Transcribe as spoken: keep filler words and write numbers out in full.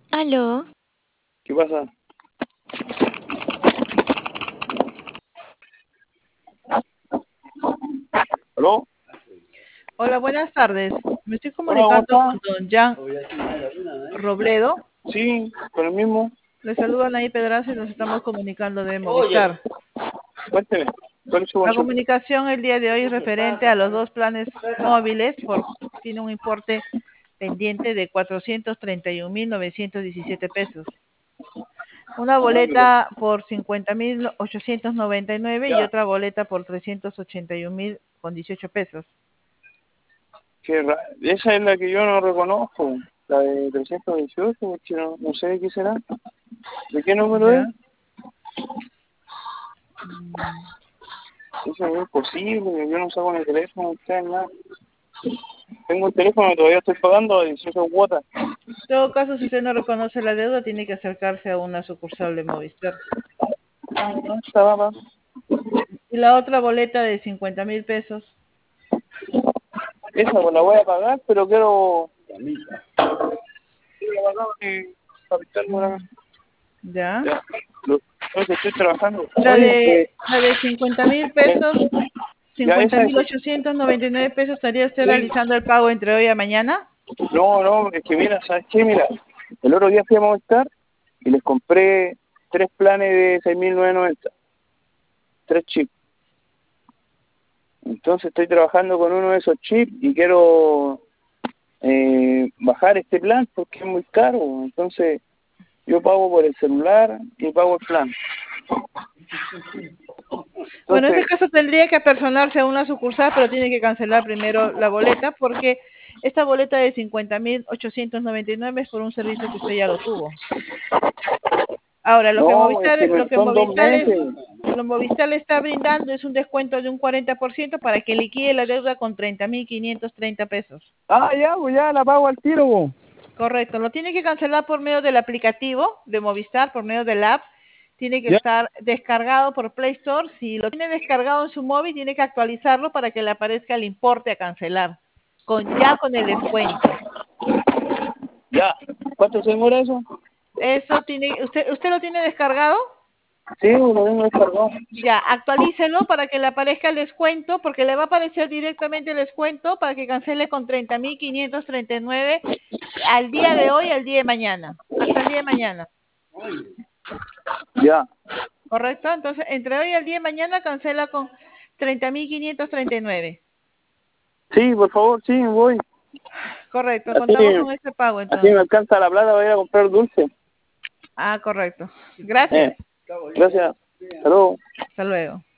Aló. ¿Qué pasa? ¿Aló? Hola, buenas tardes. Me estoy Hola, ¿cómo comunicando está? con don Jan Robledo. Sí, con el mismo. Le saludan ahí Pedraza y nos estamos comunicando de Movistar. Cuénteme, ¿cuál es su La consulta? comunicación el día de hoy es referente a los dos planes móviles, por tiene un importe pendiente de cuatrocientos treinta y un mil novecientos diecisiete pesos. Una boleta por cincuenta mil ochocientos noventa y nueve y otra boleta por trescientos ochenta y un mil con dieciocho pesos. Qué ra- Esa es la que yo no reconozco, la de trescientos dieciocho, porque no, no sé de qué será. ¿De qué número es? ¿Ya? Mm. Eso es imposible, yo no saco en el teléfono, usted nada. Tengo el teléfono y todavía estoy pagando dieciocho cuotas. En todo caso, si usted no reconoce la deuda, tiene que acercarse a una sucursal de Movistar. Ah, no, estaba más. Y la otra boleta de cincuenta mil pesos. Esa pues la voy a pagar, pero quiero... Quiero pagar porque capital moral. ¿Ya? Ya, lo, lo que estoy trabajando. La Oye, de, eh, la de cincuenta mil pesos, ya cincuenta esa es... mil ochocientos noventa y nueve pesos, ¿estaría usted Sí. realizando el pago entre hoy y mañana? No, no, es que mira, ¿sabes qué? Mira, el otro día fui a Movistar y les compré tres planes de seis mil novecientos noventa, tres chips. Entonces estoy trabajando con uno de esos chips y quiero eh, bajar este plan porque es muy caro. Entonces yo pago por el celular y pago el plan. Bueno, en ese Entonces, caso tendría que apersonarse a una sucursal, pero tiene que cancelar primero la boleta, porque esta boleta de cincuenta mil ochocientos noventa y nueve es por un servicio que usted ya lo tuvo. Ahora, lo que no, es Movistar, que lo que son dos Movistar es, meses. lo Movistar le está brindando es un descuento de un cuarenta por ciento para que liquide la deuda con treinta mil quinientos treinta pesos. Ah, ya, pues ya la pago al tiro, po. Correcto, lo tiene que cancelar por medio del aplicativo de Movistar, por medio del app. Tiene que Ya, estar descargado por Play Store. Si lo tiene descargado en su móvil, tiene que actualizarlo para que le aparezca el importe a cancelar, con ya con el descuento. ya. ¿Cuánto se demora eso? Eso tiene, ¿usted, usted lo tiene descargado? Sí, lo tengo descargado. Ya, actualícelo para que le aparezca el descuento, porque le va a aparecer directamente el descuento para que cancele con treinta mil quinientos treinta y nueve al día de hoy, al día de mañana, hasta el día de mañana. Ya. ¿Correcto? Entonces, entre hoy y el día de mañana cancela con treinta mil quinientos treinta y nueve. Sí, por favor, sí, voy. Correcto, Así, contamos con este pago así me entonces. alcanza la plata para ir a comprar dulce. Ah, correcto. Gracias. Eh, gracias. Hasta luego. Hasta luego.